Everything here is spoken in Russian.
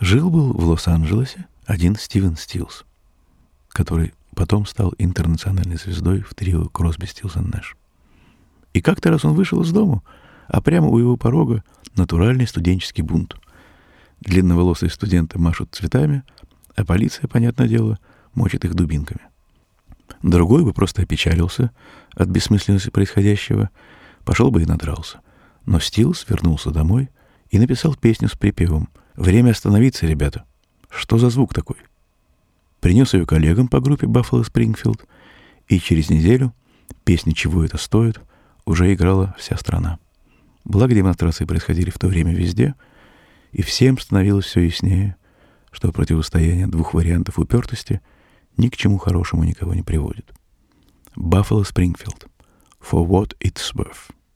Жил-был в Лос-Анджелесе один Стивен Стилс, который потом стал интернациональной звездой в трио Кросби, Стилс и Нэш. И как-то раз он вышел из дому, а прямо у его порога натуральный студенческий бунт. Длинноволосые студенты машут цветами, а полиция, понятное дело, мочит их дубинками. Другой бы просто опечалился от бессмысленности происходящего, пошел бы и надрался. Но Стилс вернулся домой и написал песню с припевом «Время остановиться, ребята! Что за звук такой?» Принес ее коллегам по группе Buffalo Springfield, и через неделю песня «Чего это стоит» уже играла вся страна. Благо демонстрации происходили в то время везде, и всем становилось все яснее, что противостояние двух вариантов упертости ни к чему хорошему никого не приводит. Buffalo Springfield. For what it's worth.